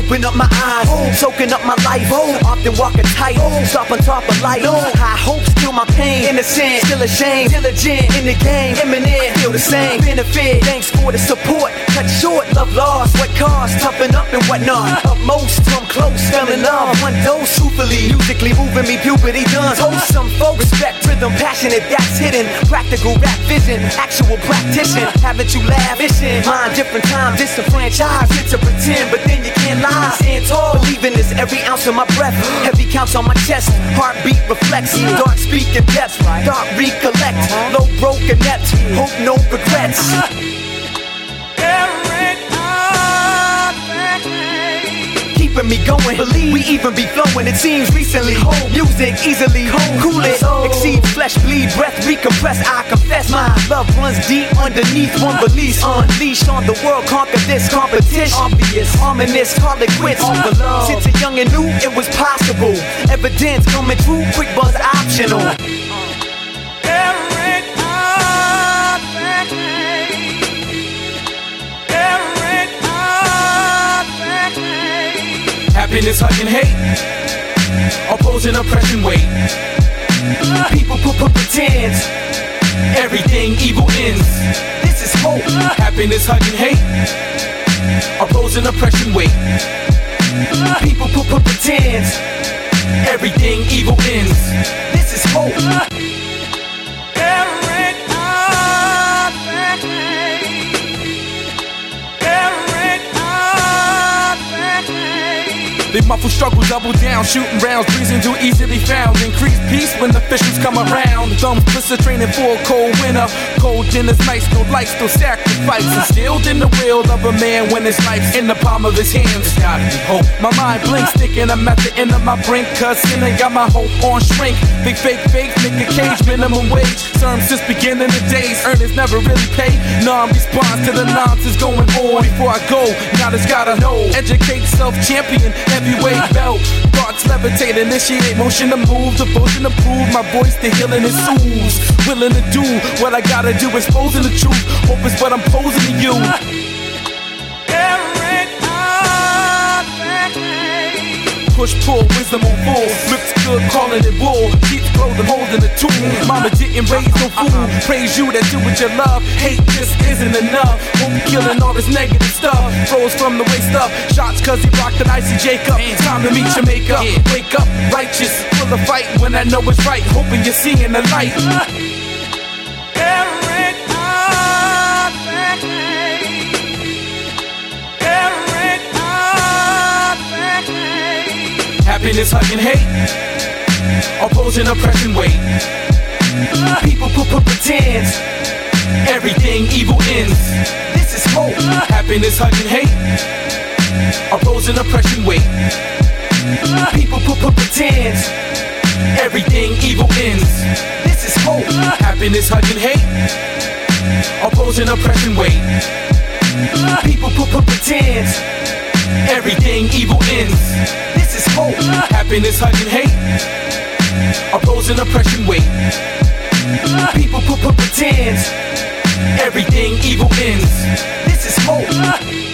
open up my eyes, soaking up my life. Often walking tight, stop on top of life. High hopes kill my pain. Innocent, still ashamed, diligent in the game. Imminent, feel the same. Benefit, thanks for the support. Cut short, love lost, what cost? Toughen up and whatnot. Utmost, come close, fell in love. One dose, truthfully, musically moving me, puberty done. Toast some folks, respect rhythm, passionate, that's hidden. Practical rap vision, actual practitioner. Haven't you lavishing? Mind different time, disenfranchised. It's a pretend, but then you can't lie. Stand tall, believe in this every ounce of my breath. Heavy counts on my chest, heartbeat reflects. Dark speak in depth, dark recollect. Low broken net, hope no regrets. Keeping me going, believe we even be flowing. It seems recently, whole music easily cool it, exceed flesh, bleed, breath, recompress. I confess my love runs deep underneath one belief. Unleashed on the world, conquer this competition. Obvious, ominous, call it quits. Since a young and new, it was possible. Evidence coming true, quick buzz optional. Happiness, hugging hate, opposing oppression, wait. People pretend, everything evil ends. This is hope. Happiness, hugging hate, opposing oppression, wait. People pretend, everything evil ends. This is hope. They muffle struggle, double down, shooting rounds, breezing too easily found. Increased peace when the officials come around. Thumbs blister training for a cold winter. Cold dinners, nights, no lights, no sacrifice. Instilled in the will of a man when his life's in the palm of his hands. There's gotta be hope. My mind blinks, thinking I'm at the end of my brink. Cause sin ain't got my hope on shrink. Big fake, make a cage, minimum wage. Sermons since beginning of days, earnings never really pay. Non-response to the nonsense going on. Before I go, now there's gotta know. Educate self-champion, heavyweight belt. Thoughts levitate, initiate motion to move, devotion to prove my voice, the healing is soothes. Willing to do what I gotta do, exposing the truth. Hope is what I'm posing to you. Push, pull, wisdom on full. Looks good, calling it bull. Keeps clothing, holding the tool. Mama didn't raise no fool. Praise you that do what you love. Hate just isn't enough. Hope killing all this negative stuff. Froze from the waist up. Shots cause he rocked an icy Jacob. Time to meet your makeup. Wake up, righteous, full of fight when I know it's right. Hoping you're seeing the light. Happiness, hugging hate, opposing oppression, wait. People pretend, everything evil ends. This is hope. Happiness, hugging hate, opposing oppression, wait. People pretend, everything evil ends. This is hope. Happiness, hugging hate, opposing oppression, wait. People pretend, everything evil ends. This is hope. Happiness, hugging hate, opposing oppression, wait. People pretend, everything evil ends. This is hope.